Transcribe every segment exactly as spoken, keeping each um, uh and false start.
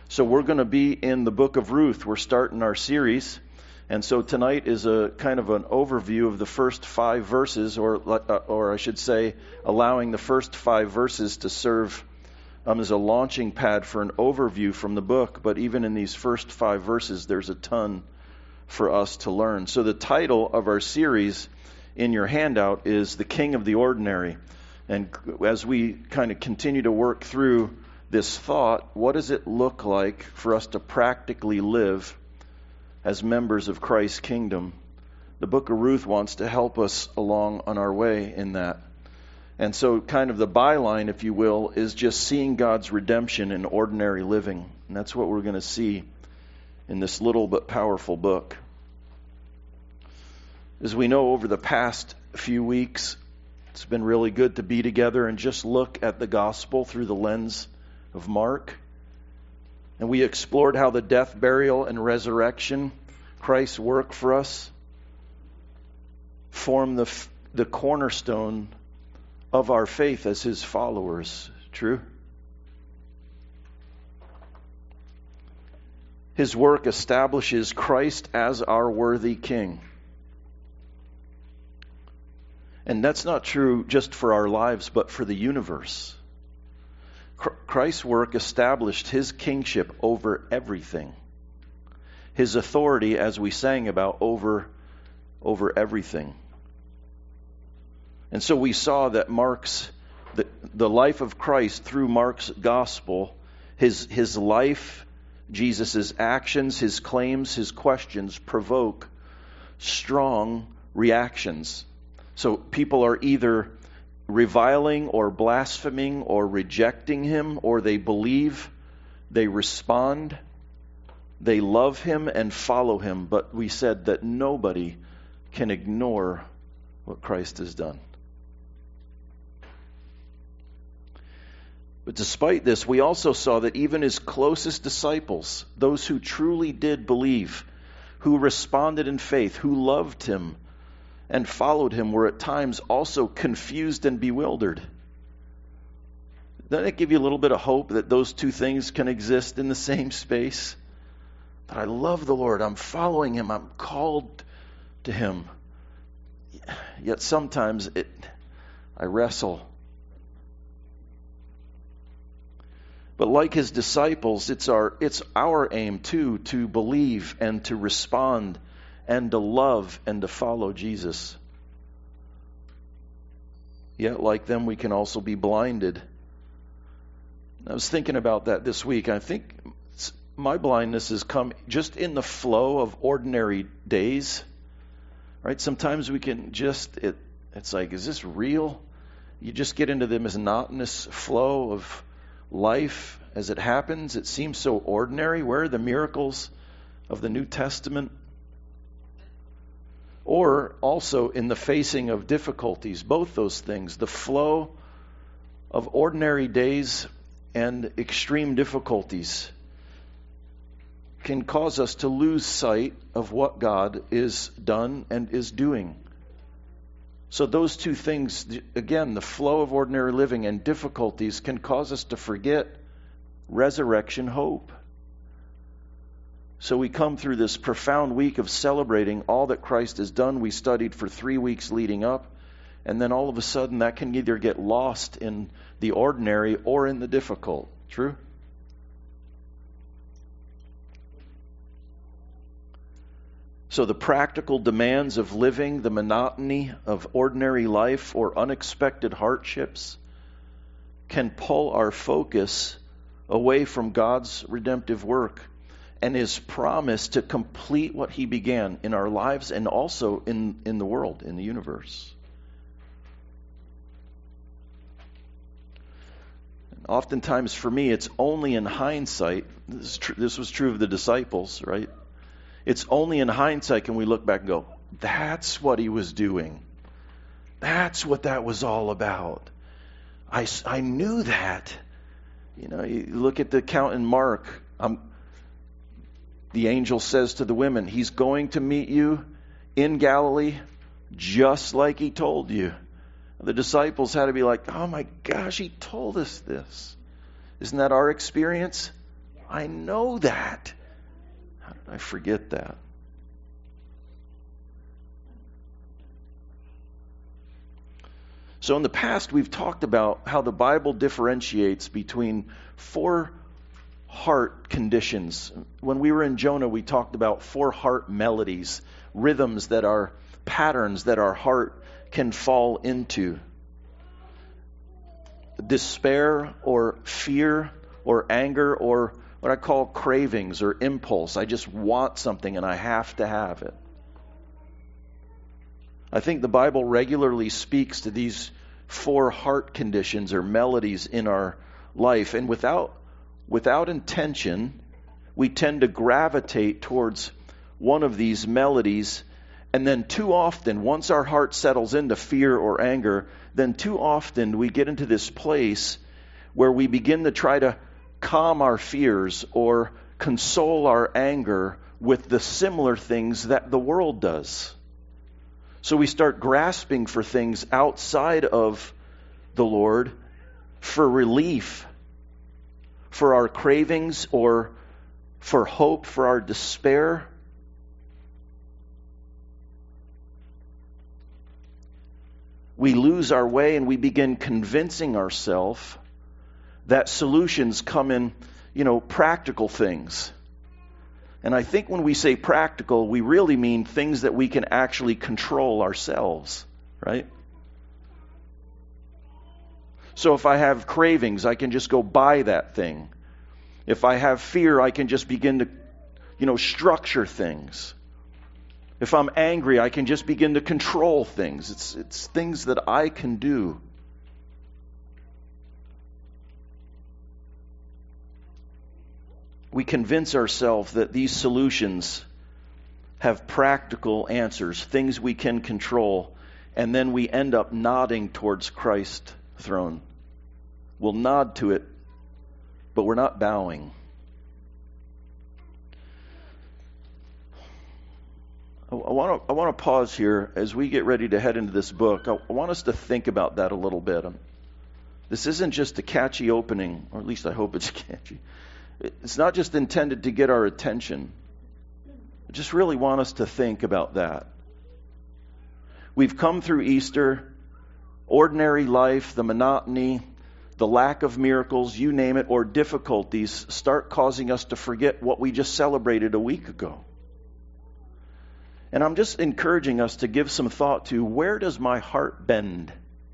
So we're going to be in the book of Ruth. We're starting our series. And so tonight is a kind of an overview of the first five verses, or or I should say, allowing the first five verses to serve um, as a launching pad for an overview from the book. But even in these first five verses, there's a ton for us to learn. So the title of our series in your handout is The King of the Ordinary. And as we kind of continue to work through this thought, what does it look like for us to practically live as members of Christ's kingdom? The book of Ruth wants to help us along on our way in that. And so kind of the byline, if you will, is just seeing God's redemption in ordinary living. And that's what we're going to see in this little but powerful book. As we know, over the past few weeks, it's been really good to be together and just look at the gospel through the lens of Mark. And we explored how the death, burial, and resurrection, Christ's work for us, form the the cornerstone of our faith as His followers. True? His work establishes Christ as our worthy King. And that's not true just for our lives, but for the universe. Christ's work established His kingship over everything. His authority, as we sang about, over, over everything. And so we saw that Mark's, the, the life of Christ through Mark's gospel, his, his life, Jesus' actions, His claims, His questions provoke strong reactions. So people are either reviling or blaspheming or rejecting Him, or they believe, they respond, they love Him and follow Him. But we said that nobody can ignore what Christ has done. But despite this, we also saw that even His closest disciples, those who truly did believe, who responded in faith, who loved Him and followed Him, were at times also confused and bewildered. Doesn't it give you a little bit of hope that those two things can exist in the same space? That I love the Lord, I'm following Him, I'm called to Him. Yet sometimes it, I wrestle. But like His disciples, it's our it's our aim too to believe and to respond and to love and to follow Jesus. Yet, like them, we can also be blinded. I was thinking about that this week. I think my blindness has come just in the flow of ordinary days. Right? Sometimes we can just, it, it's like, is this real? You just get into the monotonous flow of life as it happens. It seems so ordinary. Where are the miracles of the New Testament? Or also in the facing of difficulties, both those things, the flow of ordinary days and extreme difficulties can cause us to lose sight of what God is done and is doing. So those two things, again, the flow of ordinary living and difficulties can cause us to forget resurrection hope. So we come through this profound week of celebrating all that Christ has done. We studied for three weeks leading up. And then all of a sudden that can either get lost in the ordinary or in the difficult. True? So the practical demands of living, the monotony of ordinary life or unexpected hardships can pull our focus away from God's redemptive work and His promise to complete what He began in our lives and also in, in the world, in the universe. And oftentimes for me, it's only in hindsight, this, is tr- this was true of the disciples, right? It's only in hindsight can we look back and go, that's what He was doing. That's what that was all about. I, I knew that. You know, you look at the account in Mark, um, the angel says to the women, He's going to meet you in Galilee just like He told you. The disciples had to be like, oh my gosh, He told us this. Isn't that our experience? Yeah. I know that. How did I forget that? So in the past, we've talked about how the Bible differentiates between four heart conditions. When we were in Jonah, we talked about four heart melodies, rhythms that are patterns that our heart can fall into. Despair or fear or anger or what I call cravings or impulse. I just want something and I have to have it. I think the Bible regularly speaks to these four heart conditions or melodies in our life, and without without intention, we tend to gravitate towards one of these melodies, and then too often, once our heart settles into fear or anger, then too often we get into this place where we begin to try to calm our fears or console our anger with the similar things that the world does. So we start grasping for things outside of the Lord for relief, for our cravings, or for hope, for our despair. We lose our way and we begin convincing ourselves that solutions come in, you know, practical things. And I think when we say practical, we really mean things that we can actually control ourselves, right? So if I have cravings, I can just go buy that thing. If I have fear, I can just begin to, you know, structure things. If I'm angry, I can just begin to control things. It's it's things that I can do. We convince ourselves that these solutions have practical answers, things we can control, and then we end up nodding towards Christ's throne. We'll nod to it, but we're not bowing. I want to I want to pause here as we get ready to head into this book. I, I want us to think about that a little bit. This isn't just a catchy opening, or at least I hope it's catchy. It's not just intended to get our attention. I just really want us to think about that. We've come through Easter, ordinary life, the monotony, the lack of miracles, you name it, or difficulties start causing us to forget what we just celebrated a week ago. And I'm just encouraging us to give some thought to, where does my heart bend?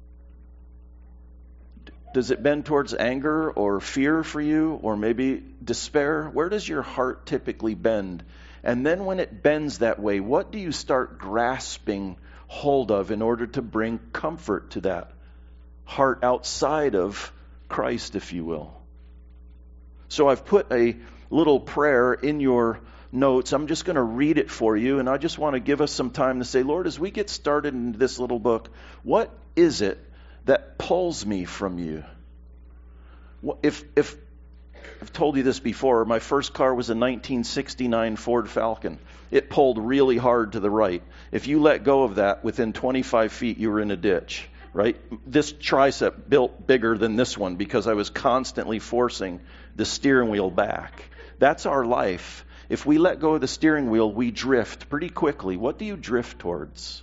Does it bend towards anger or fear for you, or maybe despair? Where does your heart typically bend? And then when it bends that way, what do you start grasping hold of in order to bring comfort to that heart outside of Christ, if you will? So I've put a little prayer in your notes. I'm just going to read it for you, and I just want to give us some time to say, Lord, as we get started in this little book, what is it that pulls me from you? If if I've told you this before, my first car was a nineteen sixty-nine Ford Falcon. It pulled really hard to the right. If you let go of that, within twenty-five feet, you were in a ditch, right? This tricep built bigger than this one because I was constantly forcing the steering wheel back. That's our life. If we let go of the steering wheel, we drift pretty quickly. What do you drift towards?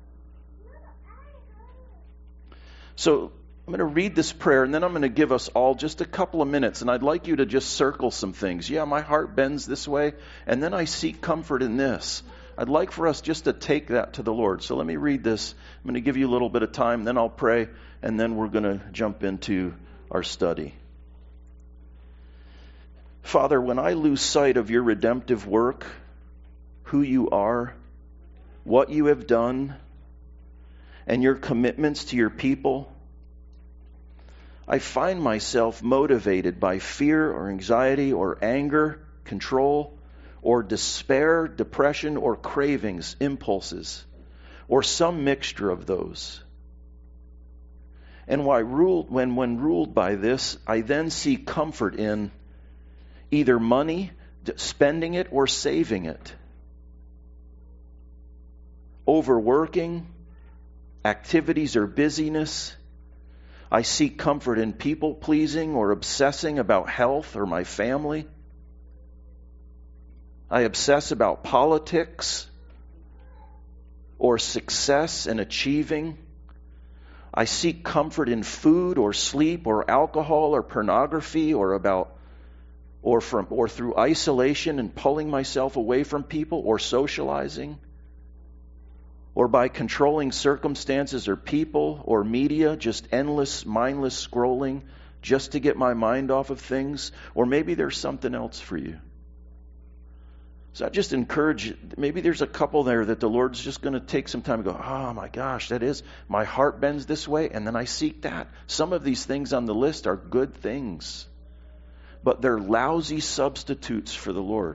So I'm going to read this prayer, and then I'm going to give us all just a couple of minutes, and I'd like you to just circle some things. Yeah, my heart bends this way, and then I seek comfort in this. I'd like for us just to take that to the Lord. So let me read this. I'm going to give you a little bit of time, then I'll pray, and then we're going to jump into our study. Father, when I lose sight of your redemptive work, who you are, what you have done, and your commitments to your people, I find myself motivated by fear or anxiety or anger, control, or despair, depression, or cravings, impulses, or some mixture of those. And why ruled, when, when ruled by this, I then see comfort in either money, spending it, or saving it. Overworking, activities or busyness. I seek comfort in people pleasing or obsessing about health or my family. I obsess about politics or success and achieving. I seek comfort in food or sleep or alcohol or pornography or about or from or through isolation and pulling myself away from people or socializing or by controlling circumstances or people or media, just endless mindless scrolling just to get my mind off of things. Or maybe there's something else for you. So I just encourage, maybe there's a couple there that the Lord's just going to take some time and go, oh my gosh, that is, my heart bends this way, and then I seek that. Some of these things on the list are good things, but they're lousy substitutes for the Lord.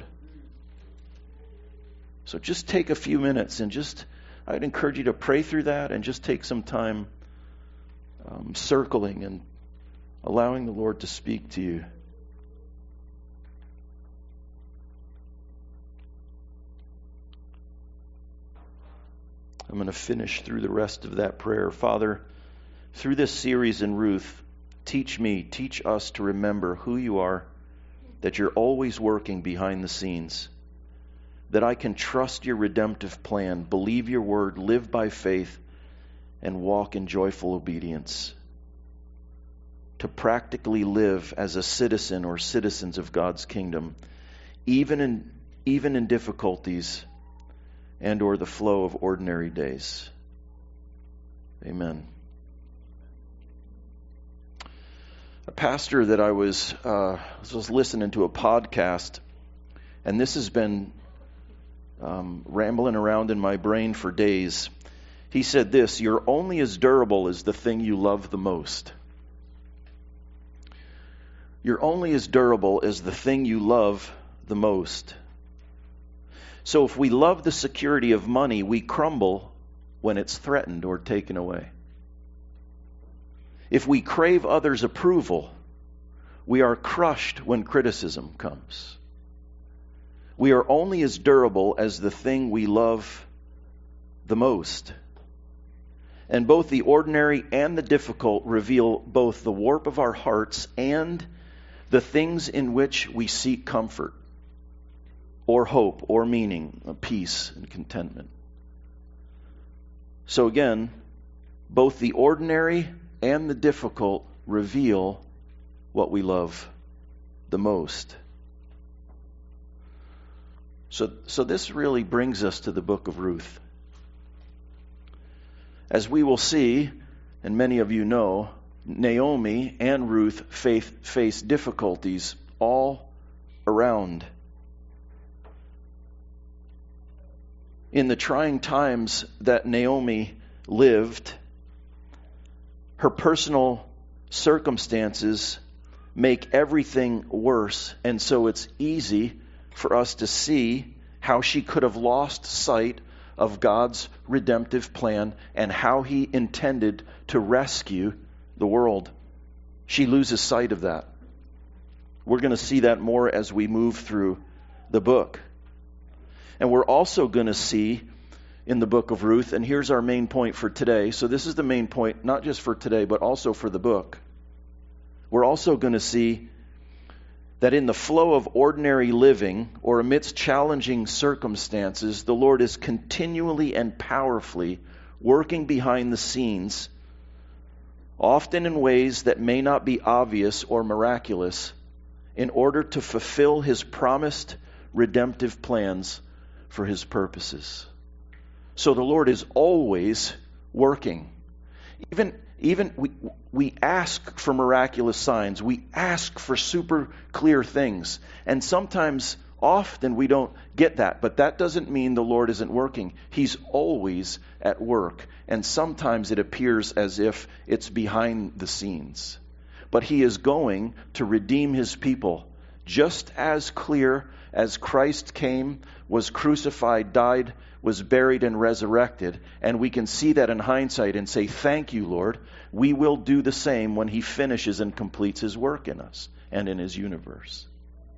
So just take a few minutes and just, I'd encourage you to pray through that and just take some time um, circling and allowing the Lord to speak to you. I'm going to finish through the rest of that prayer. Father, through this series in Ruth, teach me, teach us to remember who you are, that you're always working behind the scenes, that I can trust your redemptive plan, believe your word, live by faith, and walk in joyful obedience. To practically live as a citizen or citizens of God's kingdom, even in, even in difficulties and or the flow of ordinary days. Amen. A pastor that I was uh, was listening to a podcast, and this has been um, rambling around in my brain for days. He said this: "You're only as durable as the thing you love the most." You're only as durable as the thing you love the most. So if we love the security of money, we crumble when it's threatened or taken away. If we crave others' approval, we are crushed when criticism comes. We are only as durable as the thing we love the most. And both the ordinary and the difficult reveal both the warp of our hearts and the things in which we seek comfort, or hope, or meaning, or peace and contentment. So again, both the ordinary and the difficult reveal what we love the most. So, so this really brings us to the book of Ruth. As we will see, and many of you know, Naomi and Ruth face, face difficulties all around. In the trying times that Naomi lived, her personal circumstances make everything worse, and so it's easy for us to see how she could have lost sight of God's redemptive plan and how he intended to rescue the world. She loses sight of that. We're going to see that more as we move through the book. And we're also going to see in the book of Ruth, and here's our main point for today. So this is the main point, not just for today, but also for the book. We're also going to see that in the flow of ordinary living, or amidst challenging circumstances, the Lord is continually and powerfully working behind the scenes, often in ways that may not be obvious or miraculous, in order to fulfill his promised redemptive plans for his purposes. So the Lord is always working. Even, even we, we ask for miraculous signs. We ask for super clear things. And sometimes, often, we don't get that. But that doesn't mean the Lord isn't working. He's always at work. And sometimes it appears as if it's behind the scenes. But he is going to redeem his people. Just as clear as Christ came, was crucified, died, was buried, and resurrected. And we can see that in hindsight and say, thank you, Lord. We will do the same when he finishes and completes his work in us and in his universe.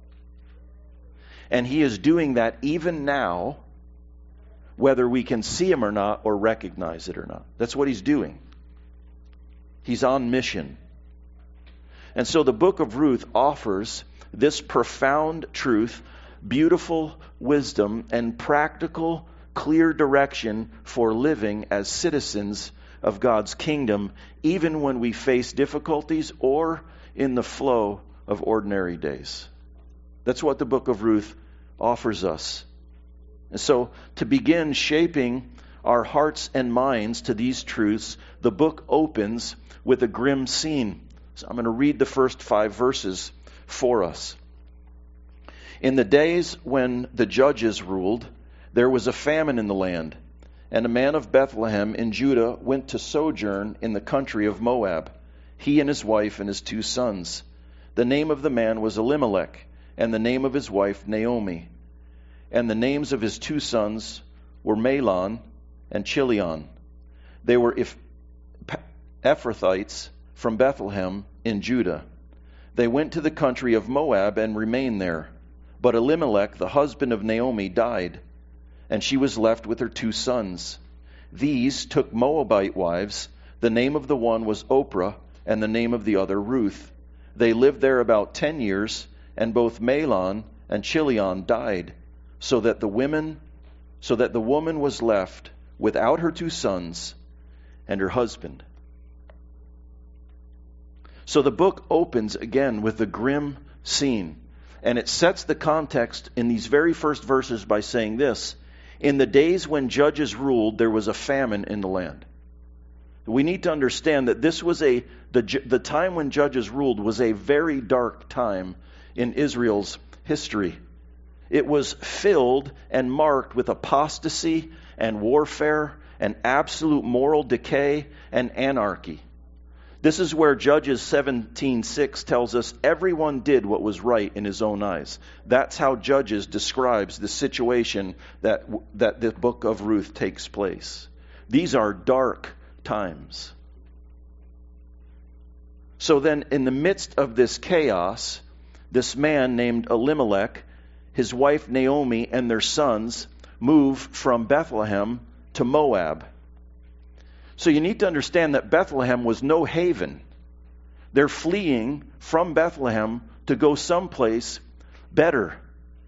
And he is doing that even now, whether we can see him or not, or recognize it or not. That's what he's doing. He's on mission. And so the book of Ruth offers this profound truth beautiful wisdom and practical, clear direction for living as citizens of God's kingdom, even when we face difficulties or in the flow of ordinary days. That's what the book of Ruth offers us. And so, to begin shaping our hearts and minds to these truths, the book opens with a grim scene. So I'm going to read the first five verses for us. In the days when the judges ruled, there was a famine in the land, and a man of Bethlehem in Judah went to sojourn in the country of Moab, he and his wife and his two sons. The name of the man was Elimelech, and the name of his wife Naomi. And the names of his two sons were Mahlon and Chilion. They were Ephrathites from Bethlehem in Judah. They went to the country of Moab and remained there. But Elimelech, the husband of Naomi, died, and she was left with her two sons. These took Moabite wives. The name of the one was Oprah, and the name of the other Ruth. They lived there about ten years, and both Mahlon and Chilion died, so that the women, so that the woman was left without her two sons and her husband. So the book opens again with a grim scene, and it sets the context in these very first verses by saying this: in the days when judges ruled, there was a famine in the land. We need to understand that this was a the the time when judges ruled was a very dark time in Israel's history. It was filled and marked with apostasy and warfare and absolute moral decay and anarchy. This is where Judges seventeen six tells us everyone did what was right in his own eyes. That's how Judges describes the situation that that the book of Ruth takes place. These are dark times. So then, in the midst of this chaos, this man named Elimelech, his wife Naomi, and their sons move from Bethlehem to Moab. So you need to understand that Bethlehem was no haven. They're fleeing from Bethlehem to go someplace better.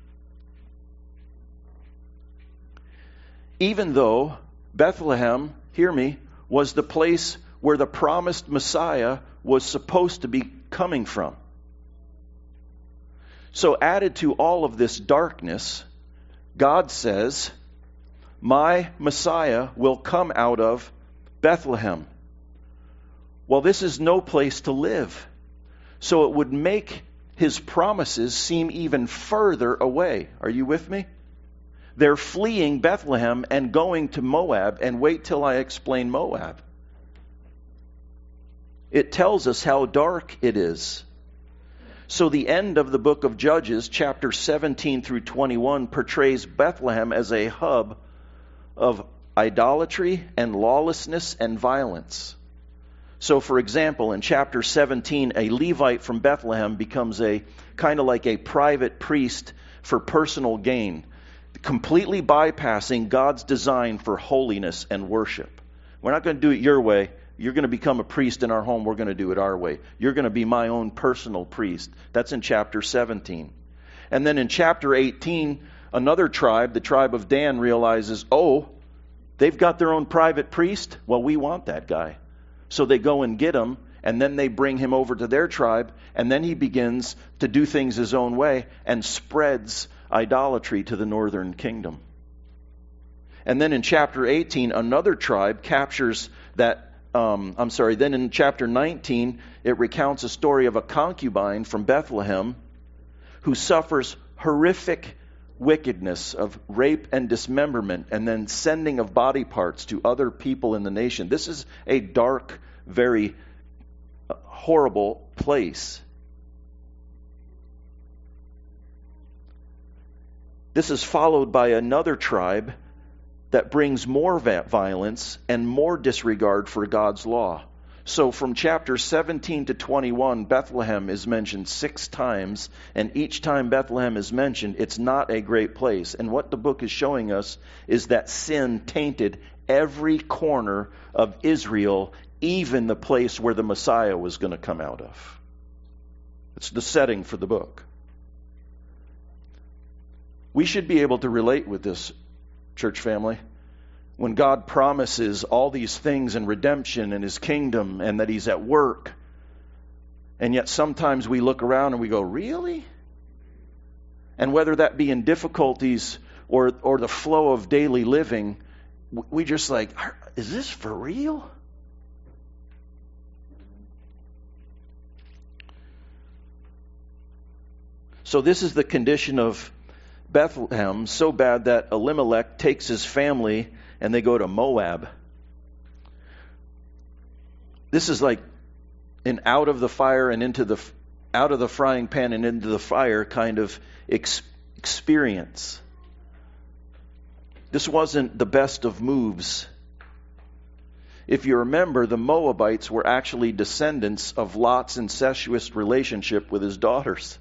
Even though Bethlehem, hear me, was the place where the promised Messiah was supposed to be coming from. So added to all of this darkness, God says, my Messiah will come out of Bethlehem. Well, this is no place to live. So it would make his promises seem even further away. Are you with me? They're fleeing Bethlehem and going to Moab, and wait till I explain Moab. It tells us how dark it is. So the end of the book of Judges, chapter seventeen through twenty-one, portrays Bethlehem as a hub of idolatry and lawlessness and violence. So, for example, in chapter seventeen, a Levite from Bethlehem becomes a kind of like a private priest for personal gain, completely bypassing God's design for holiness and worship. We're not going to do it your way. You're going to become a priest in our home. We're going to do it our way. You're going to be my own personal priest. That's in chapter seventeen. And then in chapter eighteen, another tribe, the tribe of Dan, realizes, oh, they've got their own private priest? Well, we want that guy. So they go and get him, and then they bring him over to their tribe, and then he begins to do things his own way and spreads idolatry to the northern kingdom. And then in chapter eighteen, another tribe captures that, um, I'm sorry, then in chapter nineteen, it recounts a story of a concubine from Bethlehem who suffers horrific wickedness of rape and dismemberment, and then sending of body parts to other people in the nation. This is a dark, very horrible place. This is followed by another tribe that brings more violence and more disregard for God's law. So from chapter seventeen to twenty-one, Bethlehem is mentioned six times, and each time Bethlehem is mentioned, it's not a great place. And what the book is showing us is that sin tainted every corner of Israel, even the place where the Messiah was going to come out of. It's the setting for the book. We should be able to relate with this, church family. When God promises all these things in redemption and His kingdom and that He's at work, and yet sometimes we look around and we go, really? And whether that be in difficulties or or the flow of daily living, we just like, is this for real? So this is the condition of Bethlehem, so bad that Elimelech takes his family and they go to Moab. This is like an out of the fire and into the out of the frying pan and into the fire kind of ex- experience. This wasn't the best of moves. If you remember, the Moabites were actually descendants of Lot's incestuous relationship with his daughters.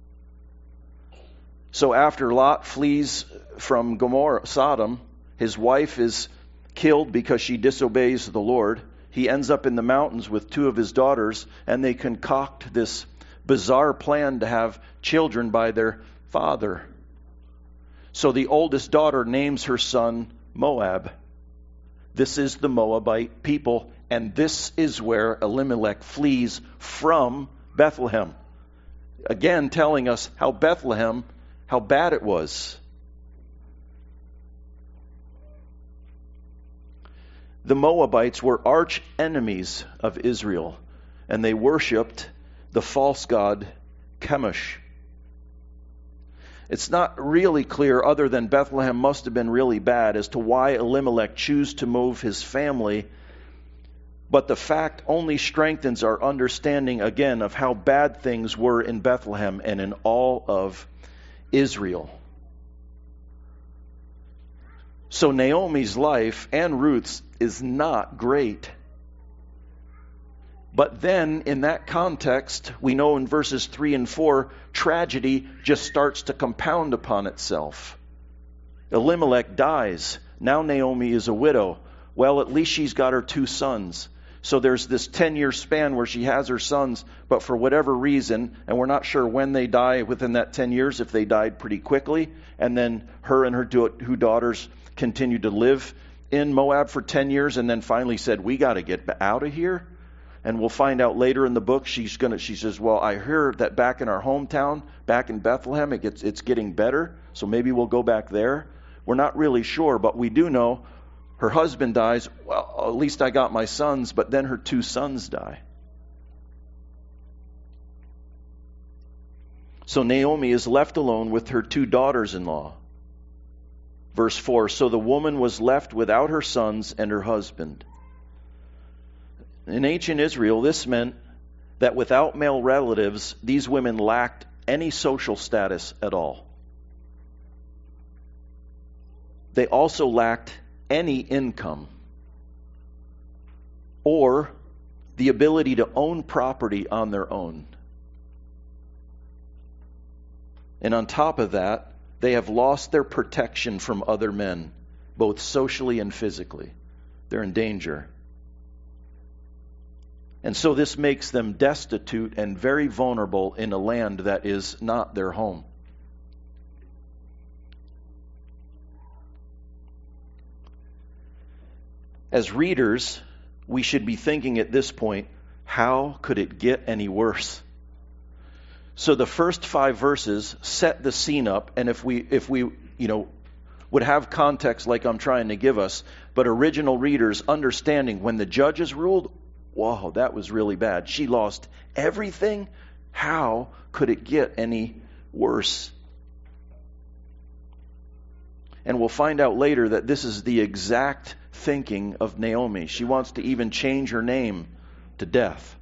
So after Lot flees from Gomorrah, Sodom, his wife is killed because she disobeys the Lord. He ends up in the mountains with two of his daughters, and they concoct this bizarre plan to have children by their father. So the oldest daughter names her son Moab. This is the Moabite people, and this is where Elimelech flees from Bethlehem. Again, telling us how Bethlehem, how bad it was. The Moabites were arch enemies of Israel, and they worshipped the false god Chemosh. It's not really clear, other than Bethlehem must have been really bad, as to why Elimelech chose to move his family. But the fact only strengthens our understanding again of how bad things were in Bethlehem and in all of Israel. So Naomi's life and Ruth's is not great. But then, in that context, we know in verses three and four, tragedy just starts to compound upon itself. Elimelech dies. Now Naomi is a widow. Well, at least she's got her two sons. So there's this ten-year span where she has her sons, but for whatever reason, and we're not sure when they die within that ten years, if they died pretty quickly, and then her and her two daughters continued to live in Moab for ten years, and then finally said, we got to get out of here. And we'll find out later in the book, she's gonna. She says, well, I heard that back in our hometown, back in Bethlehem, it gets, it's getting better, so maybe we'll go back there. We're not really sure, but we do know her husband dies. Well, at least I got my sons, but then her two sons die. So Naomi is left alone with her two daughters-in-law. Verse four, so the woman was left without her sons and her husband. In ancient Israel, this meant that without male relatives, these women lacked any social status at all. They also lacked any income or the ability to own property on their own. And on top of that, they have lost their protection from other men, both socially and physically. They're in danger. And so this makes them destitute and very vulnerable in a land that is not their home. As readers, we should be thinking at this point, how could it get any worse? So the first five verses set the scene up, and if we if we, you know, would have context like I'm trying to give us, but original readers understanding when the judges ruled, wow, that was really bad. She lost everything. How could it get any worse? And we'll find out later that this is the exact thinking of Naomi. She wants to even change her name to Death.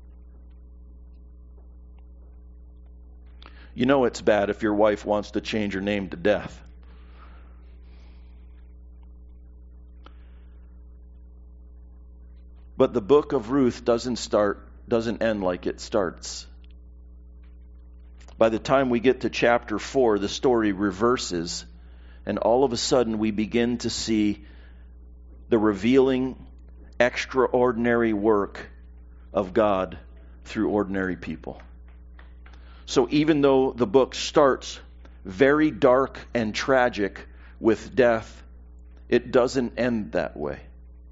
You know it's bad if your wife wants to change her name to Death. But the book of Ruth doesn't start, doesn't end like it starts. By the time we get to chapter four, the story reverses, and all of a sudden we begin to see the revealing, extraordinary work of God through ordinary people. So even though the book starts very dark and tragic with death, it doesn't end that way.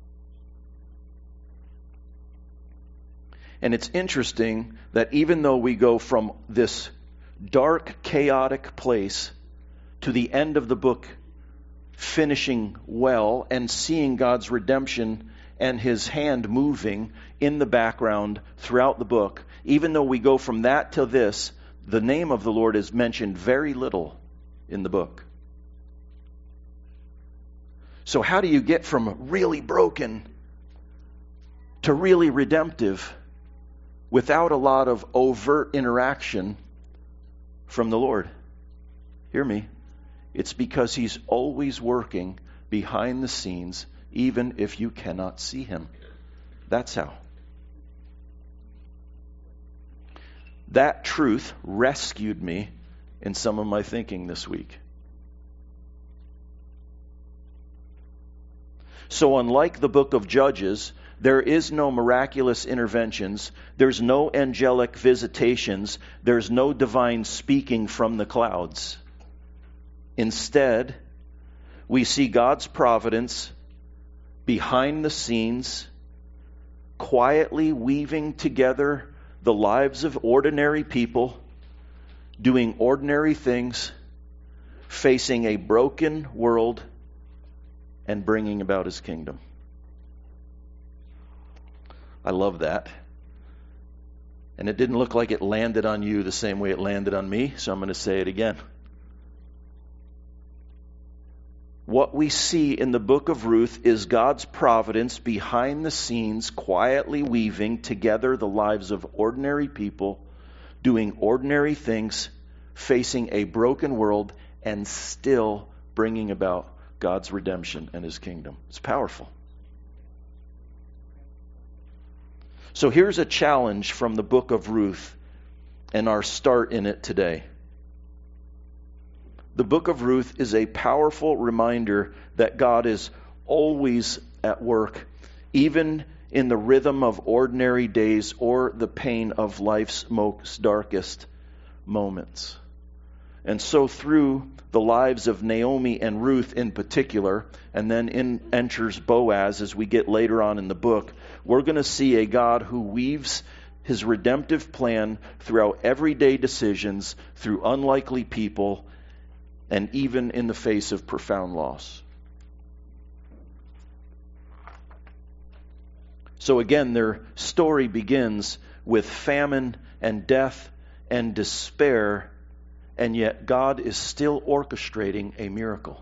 And it's interesting that even though we go from this dark, chaotic place to the end of the book finishing well and seeing God's redemption and his hand moving in the background throughout the book, even though we go from that to this, the name of the Lord is mentioned very little in the book. So how do you get from really broken to really redemptive without a lot of overt interaction from the Lord? Hear me. It's because he's always working behind the scenes, even if you cannot see him. That's how. That truth rescued me in some of my thinking this week. So unlike the book of Judges, there is no miraculous interventions. There's no angelic visitations. There's no divine speaking from the clouds. Instead, we see God's providence behind the scenes, quietly weaving together the lives of ordinary people, doing ordinary things, facing a broken world, and bringing about his kingdom. I love that. And it didn't look like it landed on you the same way it landed on me, so I'm going to say it again. What we see in the book of Ruth is God's providence behind the scenes, quietly weaving together the lives of ordinary people, doing ordinary things, facing a broken world, and still bringing about God's redemption and his kingdom. It's powerful. So here's a challenge from the book of Ruth and our start in it today. The book of Ruth is a powerful reminder that God is always at work, even in the rhythm of ordinary days or the pain of life's most darkest moments. And so through the lives of Naomi and Ruth in particular, and then in enters Boaz as we get later on in the book, we're going to see a God who weaves his redemptive plan throughout everyday decisions, through unlikely people, and even in the face of profound loss. So again, their story begins with famine and death and despair, and yet God is still orchestrating a miracle.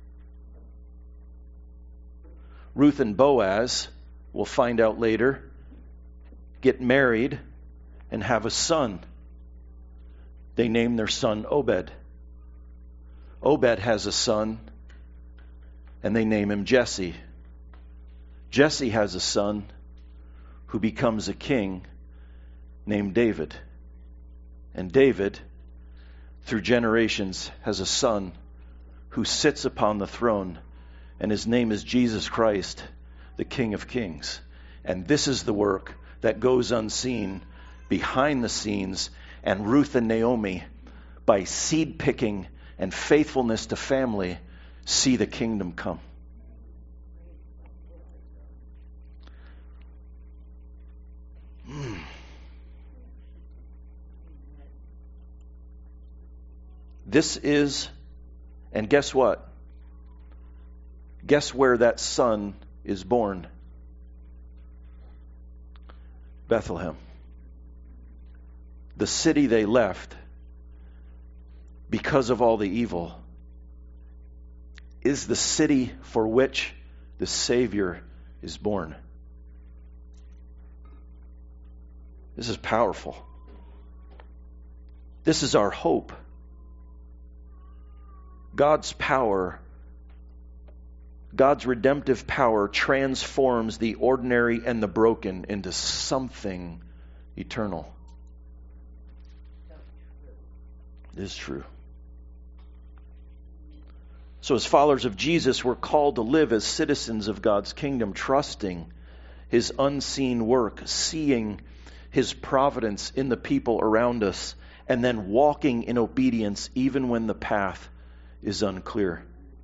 Ruth and Boaz, we'll find out later, get married and have a son. They name their son Obed. Obed has a son, and they name him Jesse. Jesse has a son who becomes a king named David. And David, through generations, has a son who sits upon the throne, and his name is Jesus Christ, the King of Kings. And this is the work that goes unseen behind the scenes, and Ruth and Naomi, by seed picking and faithfulness to family, see the kingdom come. Mm. This is, and guess what? Guess where that son is born? Bethlehem. The city they left because of all the evil is the city for which the Savior is born. This is powerful. This is our hope. God's power, God's redemptive power transforms the ordinary and the broken into something eternal. It is true. So as followers of Jesus, we're called to live as citizens of God's kingdom, trusting his unseen work, seeing his providence in the people around us, and then walking in obedience even when the path is unclear.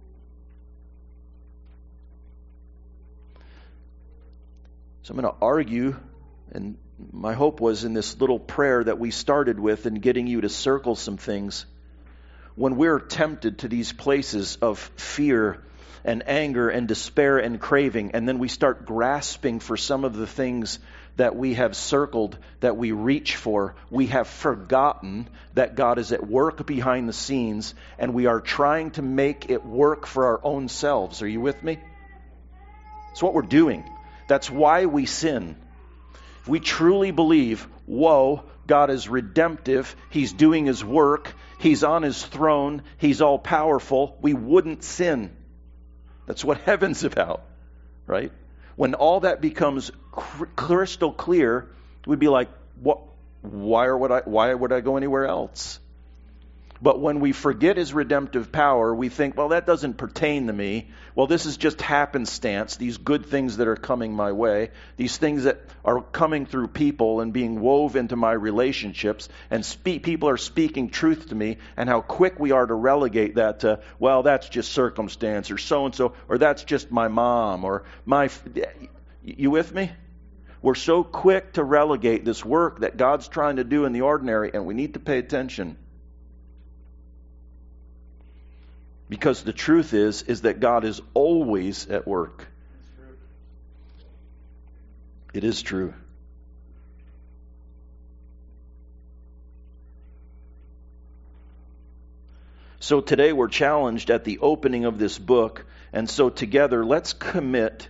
So I'm going to argue, and my hope was in this little prayer that we started with and getting you to circle some things. When we're tempted to these places of fear and anger and despair and craving, and then we start grasping for some of the things that we have circled, that we reach for, we have forgotten that God is at work behind the scenes, and we are trying to make it work for our own selves. Are you with me? It's what we're doing. That's why we sin. If we truly believe, whoa, God is redemptive, He's doing His work, He's on His throne, He's all powerful, we wouldn't sin. That's what heaven's about, right? When all that becomes cr- crystal clear, we'd be like, what? Why would I? Why would I go anywhere else? But when we forget His redemptive power, we think, well, that doesn't pertain to me. Well, this is just happenstance, these good things that are coming my way, these things that are coming through people and being wove into my relationships, and speak, people are speaking truth to me, and how quick we are to relegate that to, well, that's just circumstance, or so-and-so, or that's just my mom, or my... You with me? We're so quick to relegate this work that God's trying to do in the ordinary, and we need to pay attention. Because the truth is, is that God is always at work. It is true. So today we're challenged at the opening of this book, and so together let's commit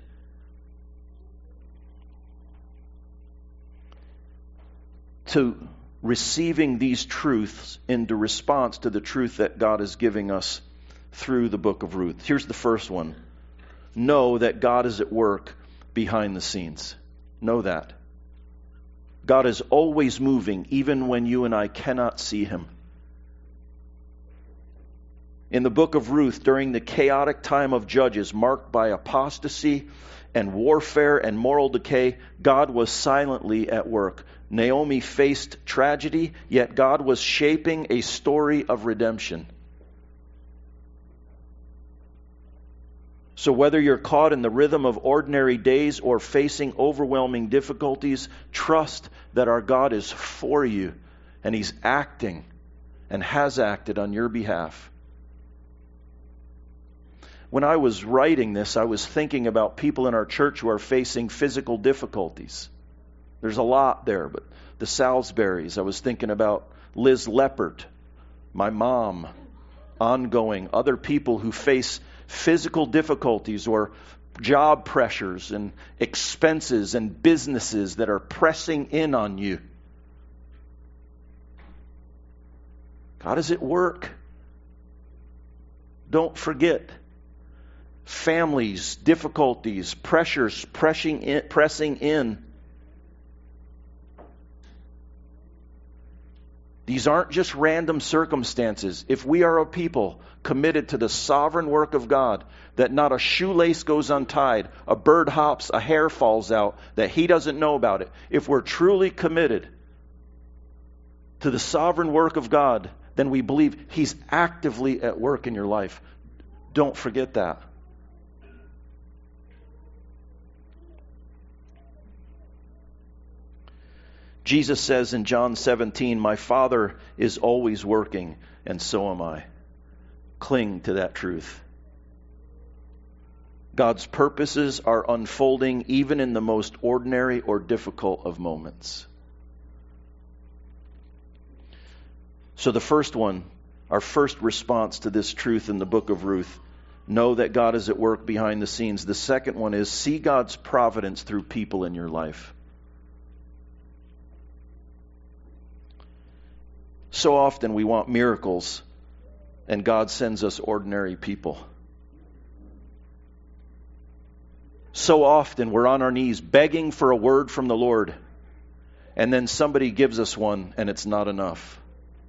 to receiving these truths into response to the truth that God is giving us through the book of Ruth. Here's the first one. Know that God is at work behind the scenes. Know that. God is always moving, even when you and I cannot see Him. In the book of Ruth, during the chaotic time of Judges, marked by apostasy and warfare and moral decay, God was silently at work. Naomi faced tragedy, yet God was shaping a story of redemption. So whether you're caught in the rhythm of ordinary days or facing overwhelming difficulties, trust that our God is for you, and He's acting and has acted on your behalf. When I was writing this, I was thinking about people in our church who are facing physical difficulties. There's a lot there, but the Salisburys, I was thinking about Liz Leppert, my mom, ongoing, other people who face physical difficulties or job pressures and expenses and businesses that are pressing in on you. God is at work. Don't forget. Families, difficulties, pressures pressing in, pressing in. These aren't just random circumstances. If we are a people committed to the sovereign work of God, that not a shoelace goes untied, a bird hops, a hair falls out, that He doesn't know about it. If we're truly committed to the sovereign work of God, then we believe He's actively at work in your life. Don't forget that. Jesus says in John seventeen, my Father is always working, and so am I. Cling to that truth. God's purposes are unfolding even in the most ordinary or difficult of moments. So the first one, our first response to this truth in the book of Ruth, know that God is at work behind the scenes. The second one is see God's providence through people in your life. So often we want miracles, and God sends us ordinary people. So often we're on our knees begging for a word from the Lord, and then somebody gives us one, and it's not enough.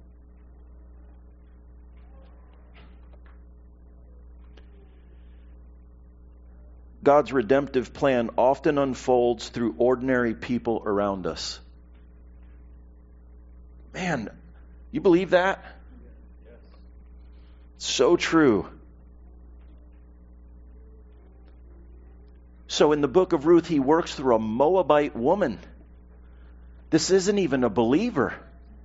God's redemptive plan often unfolds through ordinary people around us. Man, You believe that? So true. So in the book of Ruth, he works through a Moabite woman. This isn't even a believer.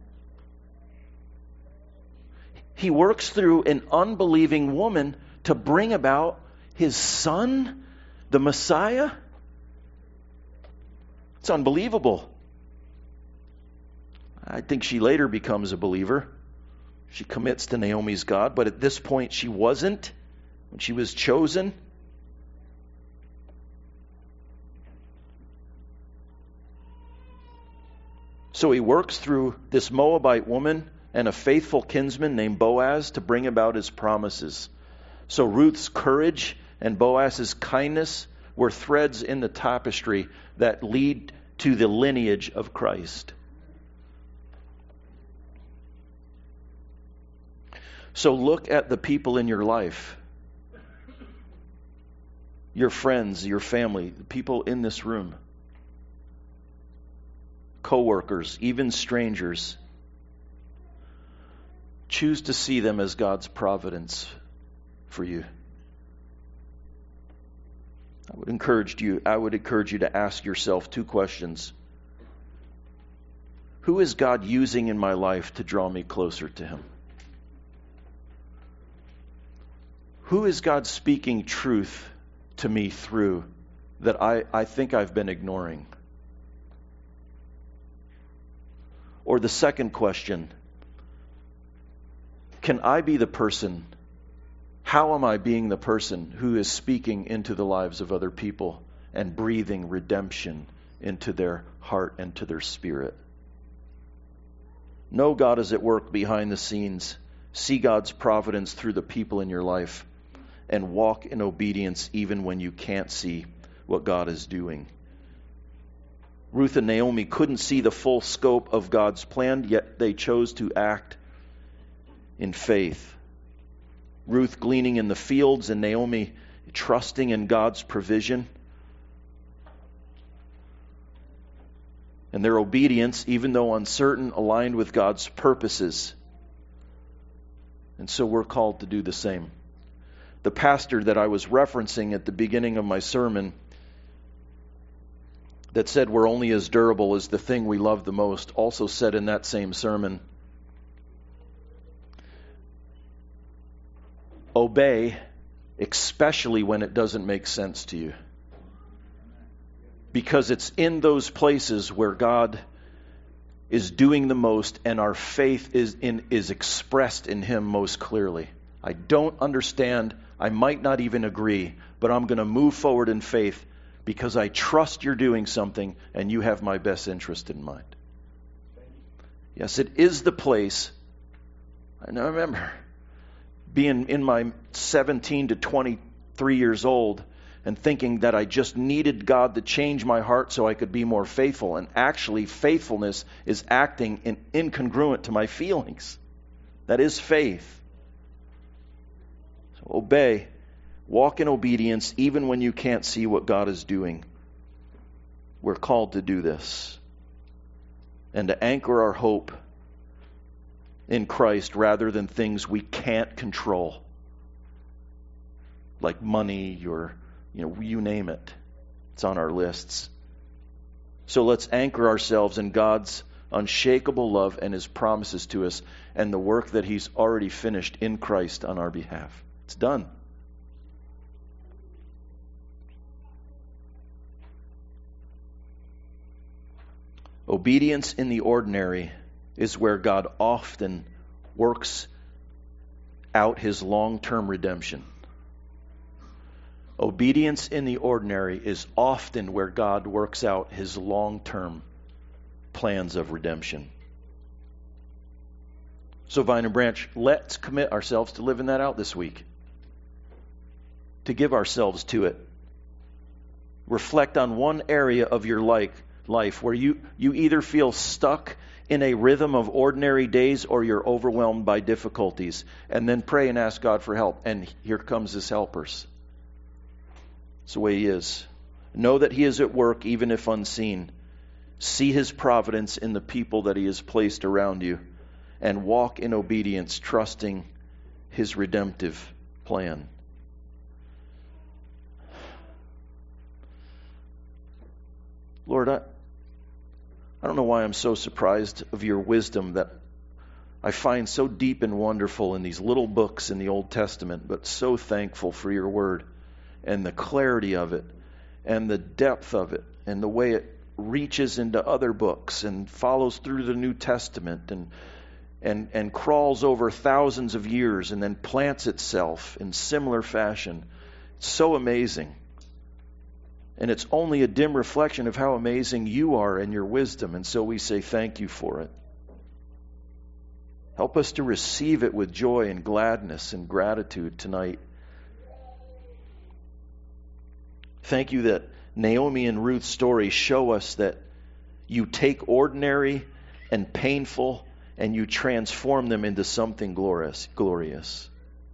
He works through an unbelieving woman to bring about his son, the Messiah. It's unbelievable. I think she later becomes a believer. She commits to Naomi's God, but at this point she wasn't when she was chosen. So he works through this Moabite woman and a faithful kinsman named Boaz to bring about his promises. So Ruth's courage and Boaz's kindness were threads in the tapestry that lead to the lineage of Christ. So look at the people in your life, your friends, your family, the people in this room, co-workers, even strangers. Choose to see them as God's providence for you. I would encourage you, I would encourage you to ask yourself two questions. Who is God using in my life to draw me closer to Him? Who is God speaking truth to me through that I, I think I've been ignoring? Or the second question, can I be the person, how am I being the person who is speaking into the lives of other people and breathing redemption into their heart and to their spirit? Know God is at work behind the scenes. See God's providence through the people in your life. And walk in obedience even when you can't see what God is doing. Ruth and Naomi couldn't see the full scope of God's plan, yet they chose to act in faith. Ruth gleaning in the fields and Naomi trusting in God's provision. And their obedience, even though uncertain, aligned with God's purposes. And so we're called to do the same. The pastor that I was referencing at the beginning of my sermon that said we're only as durable as the thing we love the most also said in that same sermon, obey, especially when it doesn't make sense to you. Because it's in those places where God is doing the most and our faith is in is expressed in Him most clearly. I don't understand. I might not even agree, but I'm going to move forward in faith because I trust you're doing something and you have my best interest in mind. Yes, it is the place. And I remember being in my seventeen to twenty-three years old and thinking that I just needed God to change my heart so I could be more faithful. And actually, faithfulness is acting in incongruent to my feelings. That is faith. Obey, walk in obedience, even when you can't see what God is doing. We're called to do this. And to anchor our hope in Christ rather than things we can't control. Like money or, you know, you name it. It's on our lists. So let's anchor ourselves in God's unshakable love and His promises to us and the work that He's already finished in Christ on our behalf. It's done. Obedience in the ordinary is where God often works out His long-term redemption. Obedience in the ordinary is often where God works out His long-term plans of redemption. So Vine and Branch, let's commit ourselves to living that out this week. To give ourselves to it. Reflect on one area of your life, life where you, you either feel stuck in a rhythm of ordinary days or you're overwhelmed by difficulties. And then pray and ask God for help. And here comes His helpers. It's the way He is. Know that He is at work even if unseen. See His providence in the people that He has placed around you. and walk in obedience, trusting His redemptive plan. Lord, I, I don't know why I'm so surprised of your wisdom that I find so deep and wonderful in these little books in the Old Testament, but so thankful for your word and the clarity of it and the depth of it and the way it reaches into other books and follows through the New Testament and and and crawls over thousands of years and then plants itself in similar fashion. It's so amazing. And it's only a dim reflection of how amazing you are and your wisdom, and so we say thank you for it. Help us to receive it with joy and gladness and gratitude tonight. Thank you that Naomi and Ruth's story show us that you take ordinary and painful and you transform them into something glorious. glorious.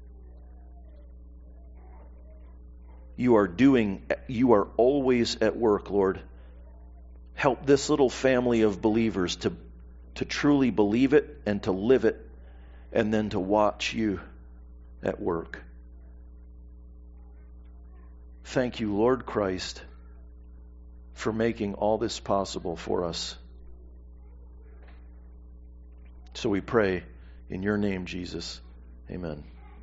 You are doing, you are always at work, Lord. Help this little family of believers to, to truly believe it and to live it, and then to watch you at work. Thank you, Lord Christ, for making all this possible for us. So we pray in your name, Jesus. Amen.